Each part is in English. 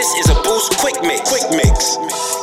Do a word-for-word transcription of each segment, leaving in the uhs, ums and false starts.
This is a Boost Quick Mix. Quick Mix.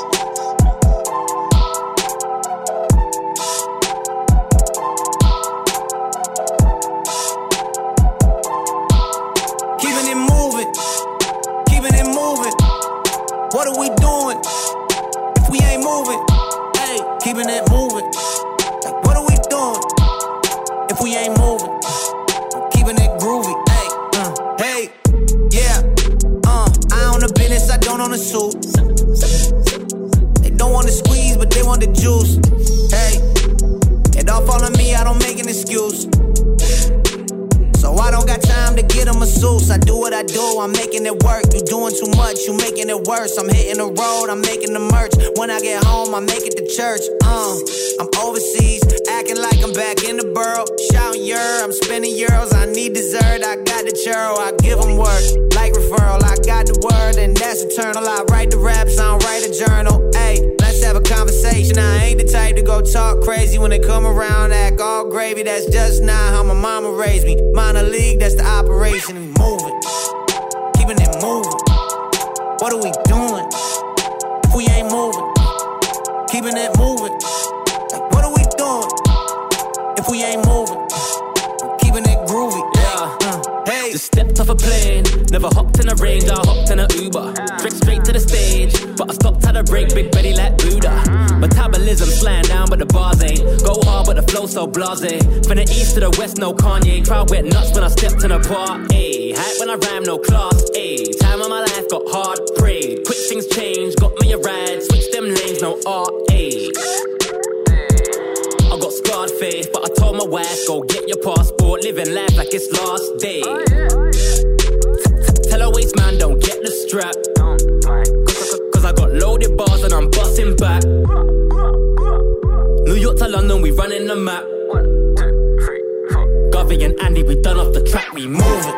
Keeping it moving, keeping it moving. What are we doing if we ain't moving? Hey, keeping it moving. Like, what are we doing if we ain't moving? Keeping it groovy. Hey, uh, hey, yeah. Uh, I own the business, I don't own the suit. They don't want to squeeze, but they want the juice. Hey, it all fall on me, I don't make an excuse. So I don't got time to get a masseuse. I do what I do, I'm making it work. You doing too much, you making it worse. I'm hitting the road, I'm making the merch. When I get home, I make it to church. Uh, I'm overseas, acting like I'm back in the borough. Shouting yer, I'm spending euros. I need dessert, I got the churro. I give them work, like referral. I got the word, and that's eternal. I write the raps, I don't write a journal. Ayy, let's have a conversation. I ain't the type to go talk crazy when they come around. Act all gravy, that's just not how my mama raised me. Minor league, that's the operation. And moving, keeping it moving. What are we doing if we ain't moving? Keeping it moving. Like, what are we doing if we ain't moving? Keeping it groovy. Yeah. Uh, hey. Just stepped off a plane, never hopped in a range, I hopped in a Uber. Straight straight to the stage, but I stopped at a break, big belly like Buddha. Metabolism flying down, but the bars ain't. Go hard, but the flow so blasé. From the east to the west, no Kanye. Crowd went nuts when I stepped in a bar. Ayy, hype when I rhyme, no class. Ayy, time of my life got hard, prayed. Quick things change, got me a ride. Switch them lanes, no art. Ayy, I got scarred face, but I told my wife, go get your passport, living life like it's last day. Tell her waist man, don't get the strap. Cause I got loaded bars and I'm busting back. New York to London, we running the map. Govy and Andy, we done off the track, we moving.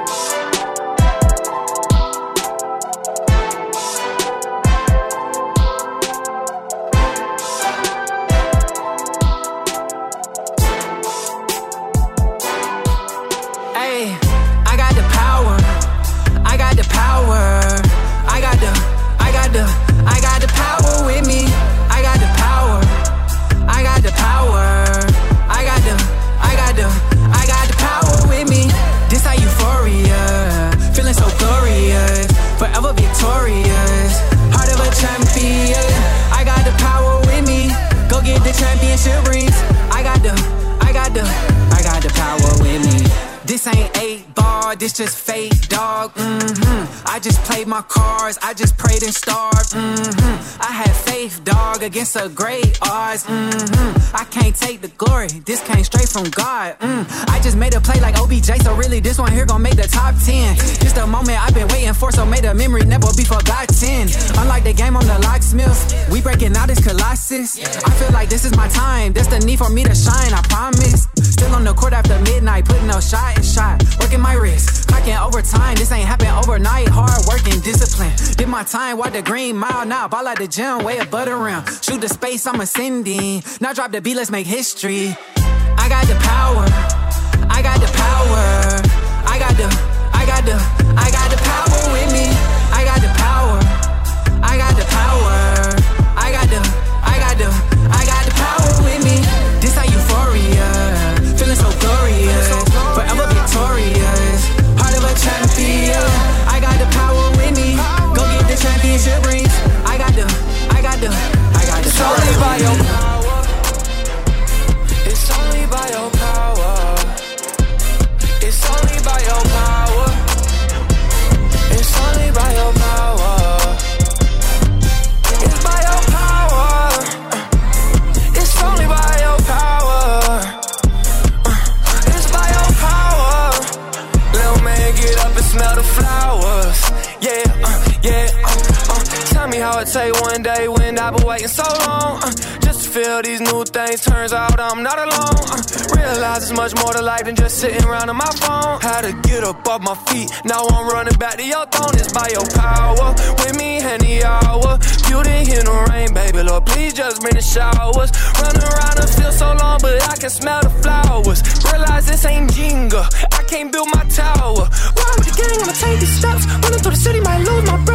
Championship rings. I got the, I got the, I got the power with me. This ain't eight ball, this just fake, dog. Mm-hmm. I just played my cards, I just prayed and starved. Mm-hmm. I had faith, dog, against a great odds. Mm-hmm. I can't take the glory, this came straight from God. Mm. I just made a play like O B J, so really this one here gon' make the top ten. Just a moment I've been waiting for, so made a memory never be forgotten. Unlike the game on the locksmith, we breaking out this colossus. I feel like this is my time, there's the need for me to shine, I promise. Still on the court after midnight, putting no shot and shot, working my wrist, clocking overtime. This ain't happen overnight, hard work and discipline. Did my time, walk the green mile, now ball at the gym, way above the rim. Shoot the space, I'm ascending. Now drop the beat, let's make history. I got the power, I got the power, I got the, I got the, I got the power with me. I got the power, I got the power, I got the, I got the, I got the power with me. This how euphoria, feeling so glorious, forever victorious, heart of a champion. I got the power with me, go get the championship rings. I got the, I got the, I got the power. It's only by your power. It's only by your power. It's only by your power. It's only by your power. It's by your power. It's only by your power. It's by your power. Little man, get up and smell the flowers. Yeah, uh, yeah. Uh, uh. Tell me how it take one day when I've been waiting so long. Uh, just to feel these new things. Turns out I'm not alone. Uh, realize it's much more to life than just sitting around on my phone. Had to get up off my feet. Now I'm running back to your throne. It's by your power. With me any hour. Beauty in the rain, baby. Lord, please just bring the showers. Run around and feel so long, but I can smell the flowers. Realize this ain't Jenga. I can't build my tower. Ride with the gang, I'ma take these steps. Running through the city, might lose my breath.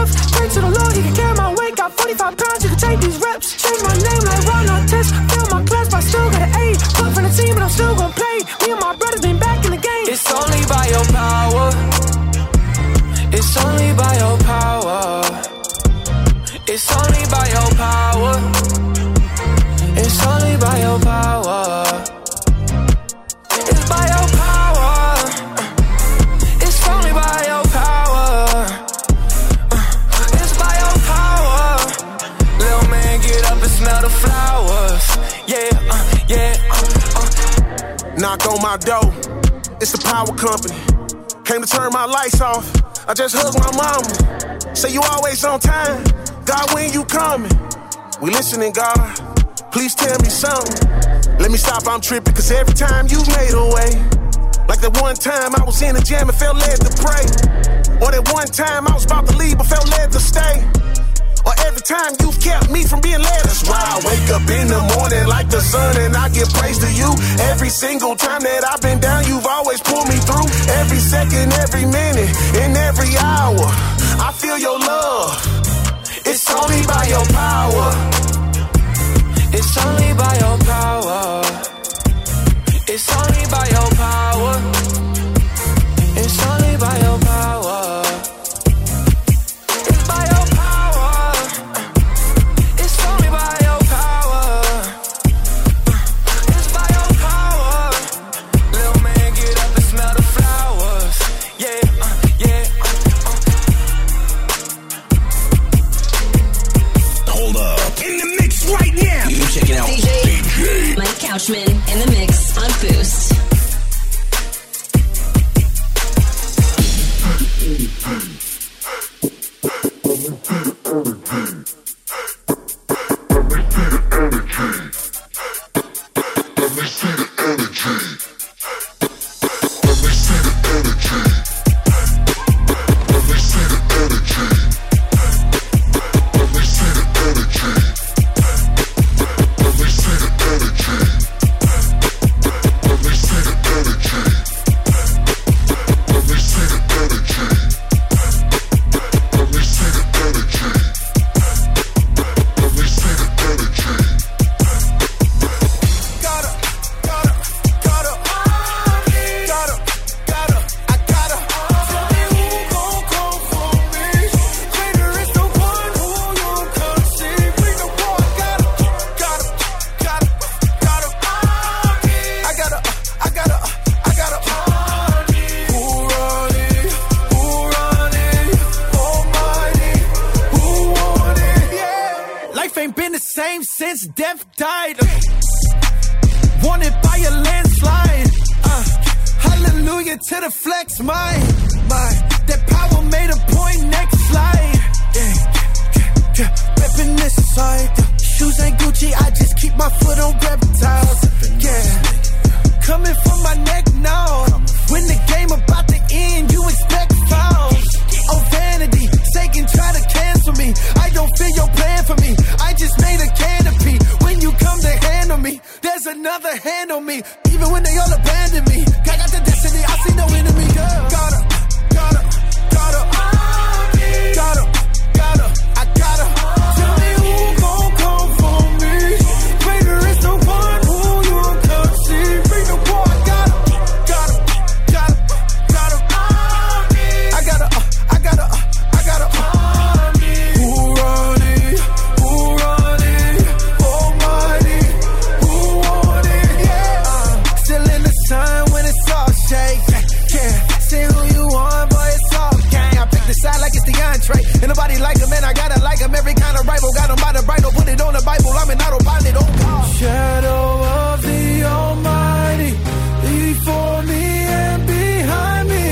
Glory to the Lord, he can carry my weight. Got forty-five pounds, you can take these reps. Change my name like Ron Artest. Fail my class, but I still got an A. Put from the team, but I'm still gon' play. Me and my brothers been back in the game. It's only by your power. It's only by your power. It's only by your power. It's only by your power. It's by your power. It's only by your power. It's by your power. Little man, get up and smell the flowers. Yeah, uh, yeah. Uh, uh. Knock on my door. It's the power company. Came to turn my lights off. I just hugged my mama. Say you always on time. God, when you coming? We listening, God. Please tell me something. Let me stop, I'm tripping, cause every time you made a way. Like that one time I was in the jam and felt led to pray. Or that one time I was about to leave but felt led to stay. Or every time you've kept me from being led. That's why I wake up in the morning like the sun and I give praise to you. Every single time that I've been down, you've always pulled me through. Every second, every minute, in every hour, I feel your love. It's only by your power. It's only by your power. It's only by your power. It's only by your power. It's by your power. It's only by your power. It's by your power. Little man, get up and smell the flowers. Yeah, uh, yeah. Uh, uh. Hold up. In the mix right now. You check it out. D J, D J Mike Couchman in the mix on Boost. Death died, wanted by a landslide. Uh, hallelujah to the flex, my, my. That power made a point, next slide. Yeah, yeah, yeah. Reppin' this side. Shoes ain't Gucci, I just keep my foot on reptiles. Yeah, coming from my neck now. When the game about to end, you expect fouls. Oh, vanity, Satan try to cancel me. I don't feel your plan for me. I just made a canopy. When you come to handle me, there's another hand on me. Even when they all abandon me, I got the destiny, I see no enemy. Girl. Gotta, gotta, gotta, gotta, gotta, I gotta. Tell me who gon' come for me. Greater is the one who you can see. Bring the war, I gotta, gotta, gotta, gotta. I gotta, uh, I gotta, uh, I gotta. Uh. Who run it? Who run it? Almighty. Who want it? Yeah. Uh, still in the sun when it's all shake. Yeah. Say who you want, boy, it's all gang. I pick the side like it's the entree. Ain't nobody like him, and I gotta like him. Every kind of rival got him by the bridle. Put it on the Bible. I'm an autopilot. Don't call. Shadow of the Almighty, before me and behind me.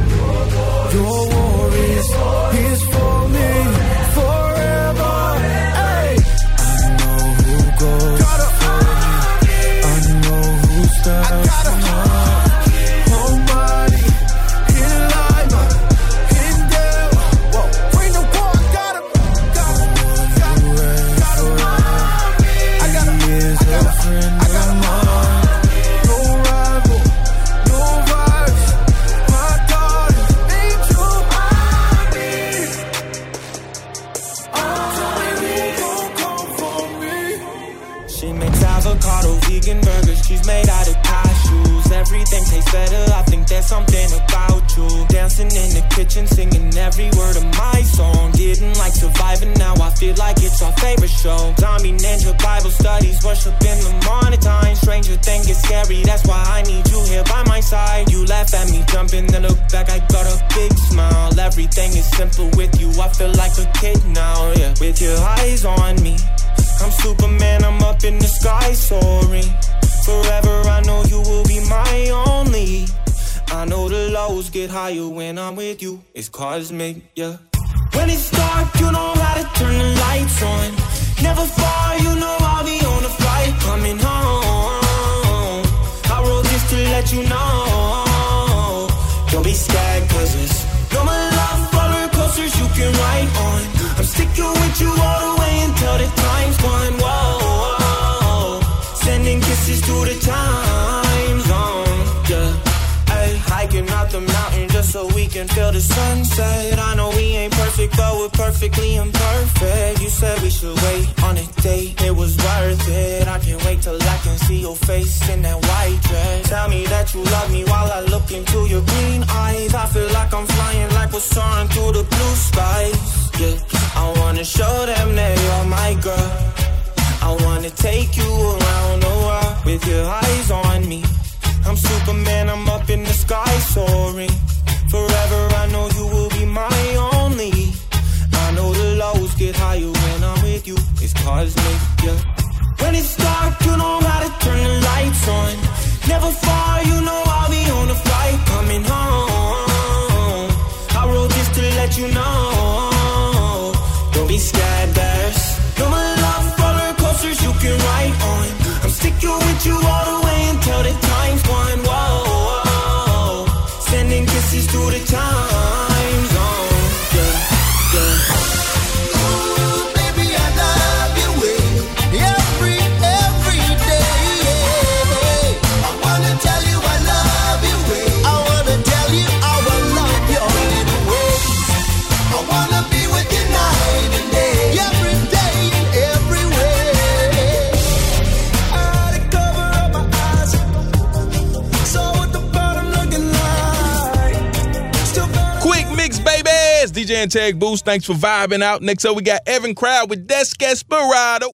Your war is, is for me forever. Hey, I know who goes gotta, for me. I know who stands for me. Almighty, Elijah, Hindel. Whoa, bring the war. Gotta, gotta, gotta, gotta. I gotta, I gotta, I gotta. kitchen singing every word of my song. Didn't like Surviving, now I feel like it's our favorite show. Zombie ninja, Bible studies, worship in the morning time. Stranger thing gets scary, that's why I need you here by my side. You laugh at me jumping, then look back, I got a big smile. Everything is simple with you, I feel like a kid now, yeah. With your eyes on me, I'm Superman, I'm up in the sky soaring. Forever I know you will be my only. I know the lows get higher when I'm with you. It's cosmic, yeah. When it's dark, you know how to turn the lights on. Never far, you know I'll be on a flight coming home. I wrote this to let you know. Don't be scared, cause it's no more love roller coasters you can ride on. I'm sticking with you all the way until the time's gone. Whoa, whoa. Sending kisses to the time zone, yeah. Hiking out the mountain just so we can feel the sunset. I know we ain't perfect, but we're perfectly imperfect. You said we should wait on a date, it was worth it. I can't wait till I can see your face in that white dress. Tell me that you love me while I look into your green eyes. I feel like I'm flying, like we're soaring through the blue skies. Yeah, I wanna show them that you're my girl. I wanna take you around the world with your eyes on me. I'm Superman, I'm up in the sky soaring. Forever I know you will be my only. I know the lows get higher when I'm with you. It's cosmic, yeah. When it's dark, you know how to turn the lights on. Never far, you know I'll be on a flight coming home. I wrote this to let you know. Don't be scared, there's no more love roller coasters you can ride on. I'm sticking with you all the way until the time's gone. Whoa, whoa. Sending kisses to the time zone. Yeah, yeah. Ooh, baby, I love you every, every day. I wanna tell you I love you. I wanna tell you how I love your little ways. I wanna be with you night and day, every day and every way. D J and Tag Boost, thanks for vibing out. Next up, we got Evan Crowd with Desperado.